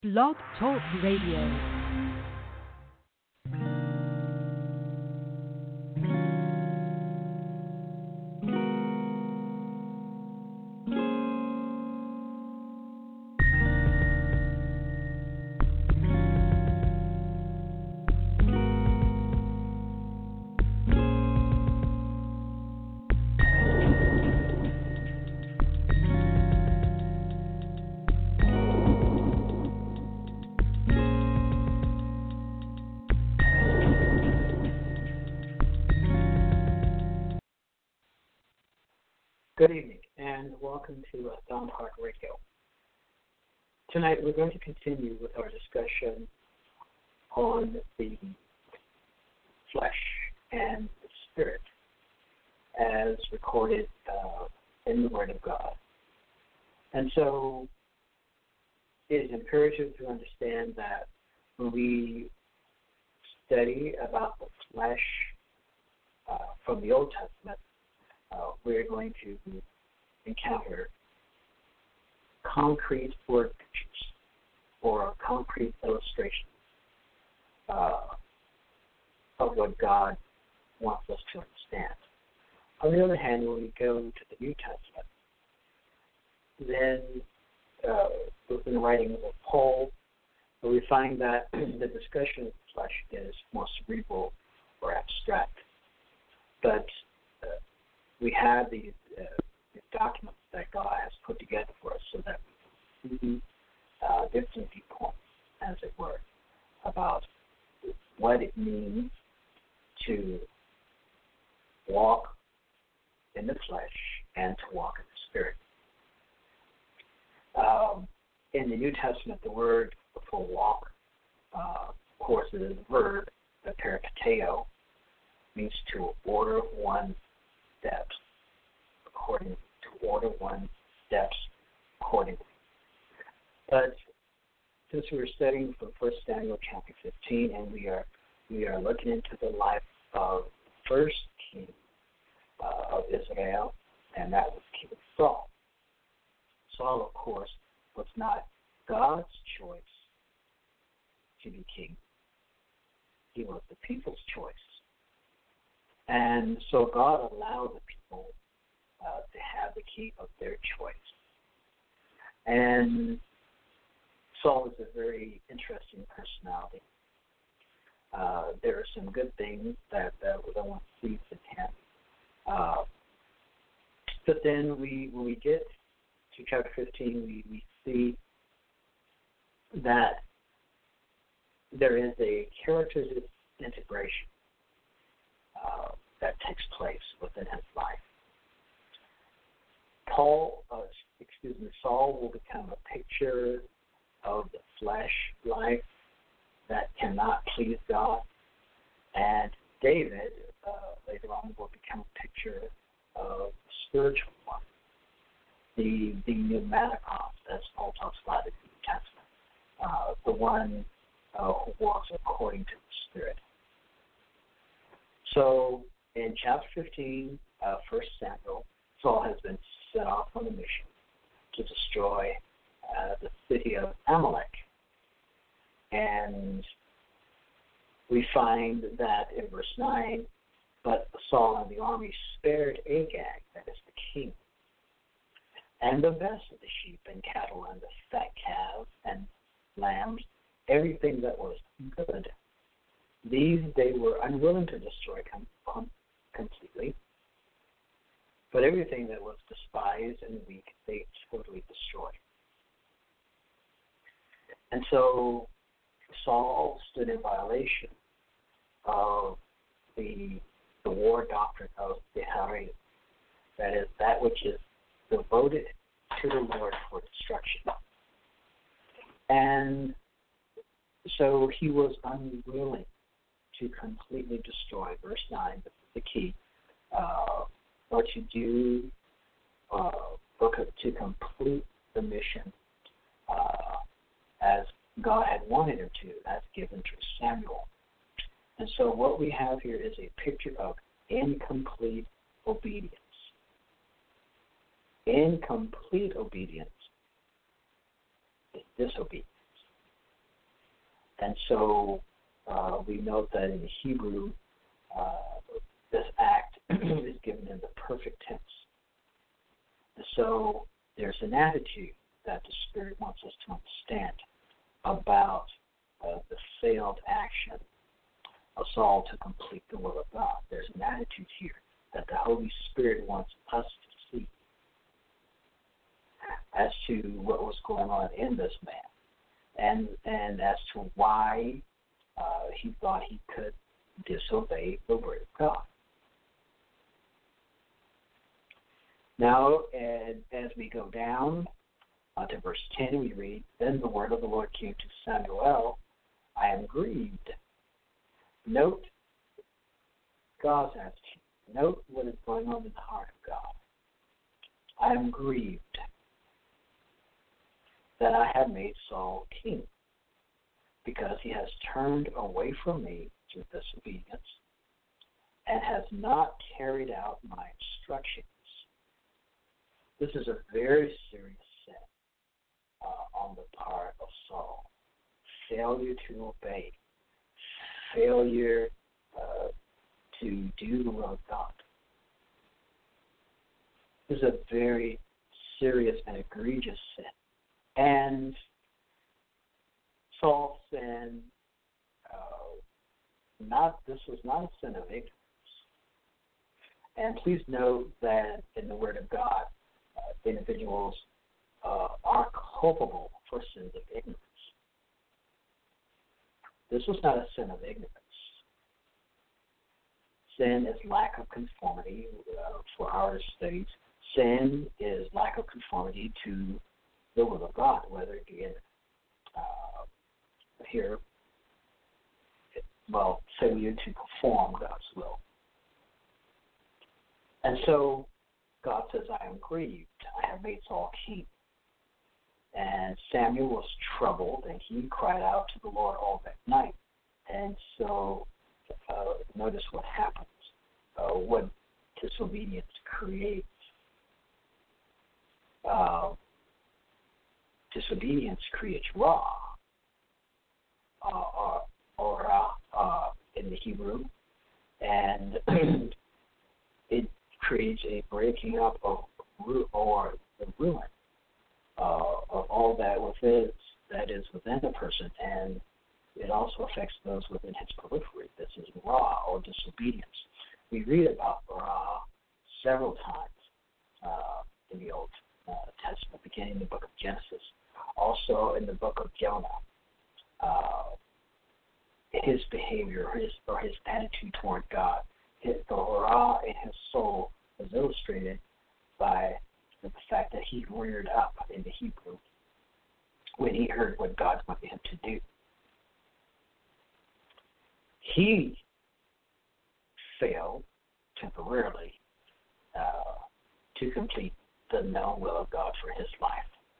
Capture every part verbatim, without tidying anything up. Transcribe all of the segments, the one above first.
Blog Talk Radio. Good evening, and welcome to uh, Down Heart Radio. Tonight, we're going to continue with our discussion on the flesh and the spirit as recorded uh, in the Word of God. And so, it is imperative to understand that when we study about the flesh uh, from the Old Testament, Uh, we're going to encounter concrete word pictures or concrete illustrations uh, of what God wants us to understand. On the other hand, when we go to the New Testament, then uh, within the writings of Paul, we find that the discussion of the flesh is more cerebral or abstract. But uh, we have these, uh, these documents that God has put together for us so that we can see uh, different viewpoints, as it were, about what it means to walk in the flesh and to walk in the spirit. Um, in the New Testament, the word for walk, uh, of course, is a verb, the peripateo, means to order one's steps according to order one's steps accordingly. But since we're studying from First Samuel chapter fifteen, and we are we are looking into the life of the first king uh, of Israel, and that was King Saul. Saul, of course, was not God's choice to be king. He was the people's choice. And so God allowed the people uh, to have the key of their choice. And Saul is a very interesting personality. Uh, there are some good things that uh, we don't want to see in him. Uh, but then we, when we get to chapter fifteen, we, we see that there is a character integration Uh, that takes place within his life. Paul, uh, excuse me, Saul will become a picture of the flesh life that cannot please God, and David uh, later on will become a picture of the spiritual one, the the pneumatikos, as Paul talks about in the New Testament, uh, the one uh, who walks according to the Spirit. So in chapter fifteen, uh, First Samuel, Saul has been sent off on a mission to destroy uh, the city of Amalek. And we find that in verse nine, but Saul and the army spared Agag, that is the king, and the best of the sheep and cattle and the fat calves and lambs, everything that was good. These they were unwilling to destroy com- com- completely, but everything that was despised and weak, they totally destroyed. And so Saul stood in violation of the the war doctrine of the Harim, that is, that which is devoted to the Lord for destruction. And so he was unwilling to completely destroy. Verse nine, this is the key, uh, or to do, uh, or to complete the mission uh, as God had wanted him to, as given to Samuel. And so what we have here is a picture of incomplete obedience. Incomplete obedience is disobedience. And so uh, we note that in Hebrew, uh, this act is given in the perfect tense. And so there's an attitude that the Spirit wants us to understand about uh, the failed action of Saul to complete the will of God. There's an attitude here that the Holy Spirit wants us to see as to what was going on in this man, and and as to why uh, he thought he could disobey the word of God. Now, and as we go down uh, to verse ten, we read, "Then the word of the Lord came to Samuel, I am grieved." Note God's attitude. Note what is going on in the heart of God. I am grieved that I have made Saul king, because he has turned away from me through disobedience and has not carried out my instructions. This is a very serious sin uh, on the part of Saul. Failure to obey. Failure uh, to do the will of God. This is a very serious and egregious sin. And Saul's sin, uh, not this was not a sin of ignorance. And please note that in the Word of God, uh, individuals uh, are culpable for sins of ignorance. This was not a sin of ignorance. Sin is lack of conformity. Uh, for our studies, sin is lack of conformity to the will of God, whether it be in uh, here, well, failure to perform God's will. And so God says, I am grieved. I have made Saul king. And Samuel was troubled, and he cried out to the Lord all that night. And so uh, notice what happens, uh, what disobedience creates. Uh, disobedience creates ra, uh, or, or uh, uh, in the Hebrew, and it creates a breaking up of or the ruin uh, of all that within that is within the person, and it also affects those within his periphery. This is ra, or disobedience. We read about ra several times uh, in the Old uh, Testament, beginning in the book of Genesis, also in the book of Jonah. Uh, his behavior, his or his attitude toward God, his, the ra in his soul was illustrated by the fact that he reared up in the Hebrew when he heard what God wanted him to do. He failed temporarily uh, to complete the known will of God for his life.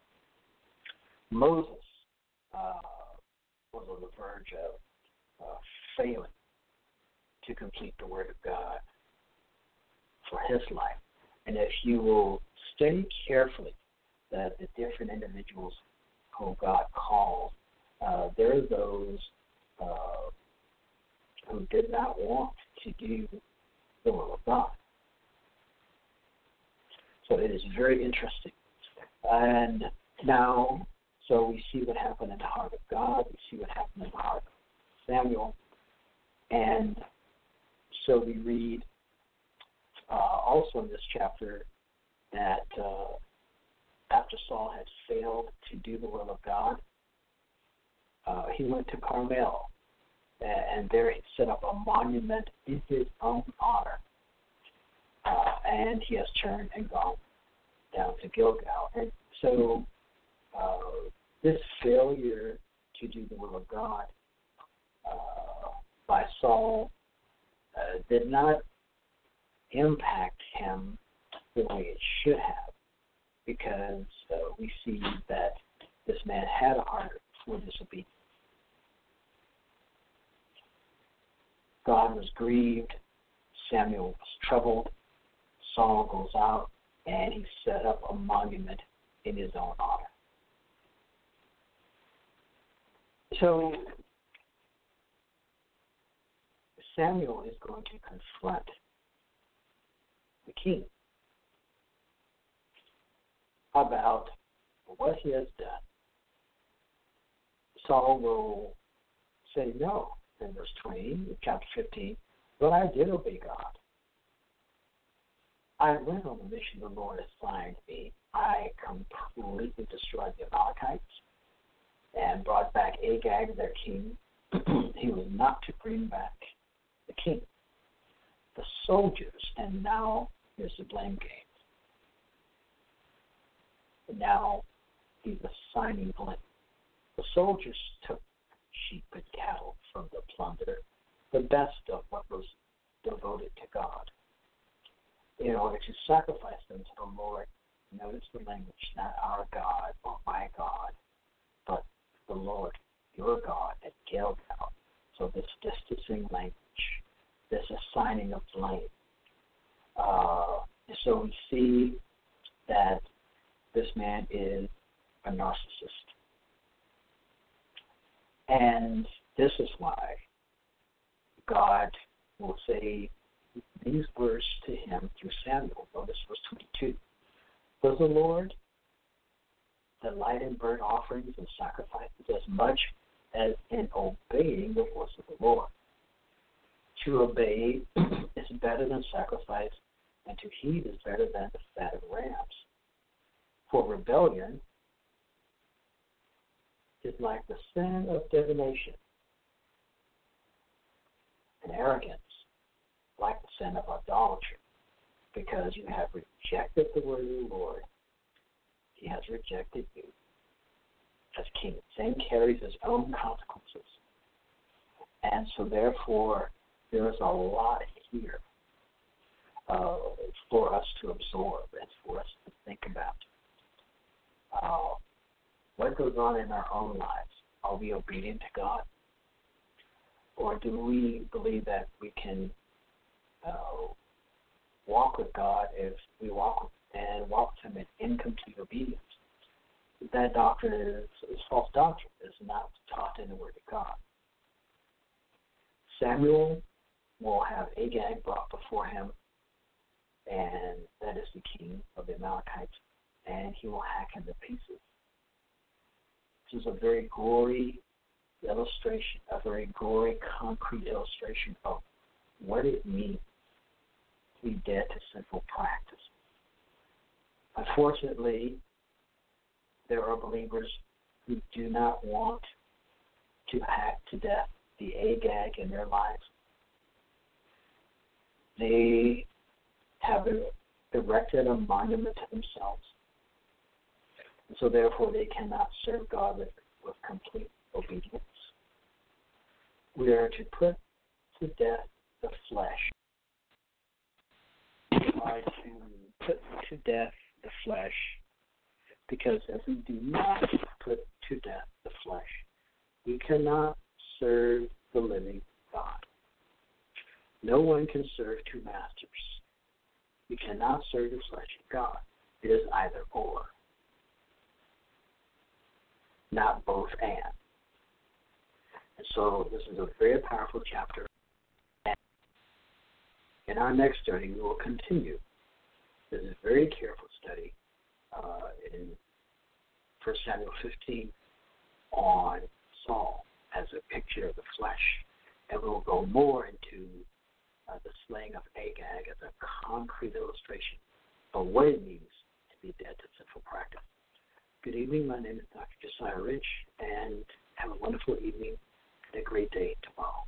Moses uh, was on the verge of uh, failing to complete the word of God for his life. And if you will study carefully that the different individuals who God called, uh, there are those uh, who did not want to do the will of God. So it is very interesting. And now, so we see what happened in the heart of God. We see what happened in the heart of Samuel. And so we read uh, also in this chapter that uh, after Saul had failed to do the will of God, uh, he went to Carmel, and there he set up a monument in his own honor. Uh, and he has turned and gone down to Gilgal. And so uh, this failure to do the will of God uh, by Saul uh, did not impact him the way it should have, because uh, we see that this man had a heart for disobedience. God was grieved. Samuel was troubled. Saul goes out, and he set up a monument in his own honor. So Samuel is going to confront the king about what he has done. Saul will say no in verse twenty, chapter fifteen, but I did obey God. I went on the mission the Lord assigned me. I completely destroyed the Amalekites and brought back Agag, their king. He was not to bring back the king, the soldiers, and now here's the blame game. And now he's assigning blame. The soldiers took sheep and cattle from the plunder, the best of what was devoted to God, in order to sacrifice them to the Lord. Notice the language, not our God or my God, but the Lord, your God, at Gilgal. So this distancing language, this assigning of blame. Uh, so we see that this man is a narcissist. And this is why God will say these words to him through Samuel. Notice verse twenty-two. Does the Lord delight in burnt offerings and sacrifices as much as in obeying the voice of the Lord? To obey is better than sacrifice, and to heed is better than the fat of rams. For rebellion is like the sin of divination, and arrogance like the sin of idolatry, because you have rejected the word of the Lord. He has rejected you as king. Sin carries its own consequences. And so therefore, there is a lot here uh, for us to absorb and for us to think about. Uh, what goes on in our own lives? Are we obedient to God? Or do we believe that we can uh, walk with God if we walk with, and walk with Him in incomplete obedience? That doctrine is, is false doctrine. It's not taught in the Word of God. Samuel will have Agag brought before him, and that is the king of the Amalekites, and he will hack him to pieces. This is a very gory illustration, a very gory, concrete illustration of what it means to be dead to sinful practice. Unfortunately, there are believers who do not want to hack to death the Agag in their lives. They have erected a monument to themselves, and so therefore they cannot serve God with, with complete obedience. We are to put to death the flesh. We are to put to death the flesh, because if we do not put to death the flesh, we cannot serve the living God. No one can serve two masters. We cannot serve the flesh and God. It is either or, not both and. And so this is a very powerful chapter. And in our next study, we will continue. This is a very careful study uh, in First Samuel fifteen on Saul as a picture of the flesh. And we'll go more into uh, the slaying of Agag as a concrete illustration of what it means to be dead to sinful practice. Good evening. My name is Doctor Josiah Rich, and have a wonderful evening and a great day tomorrow.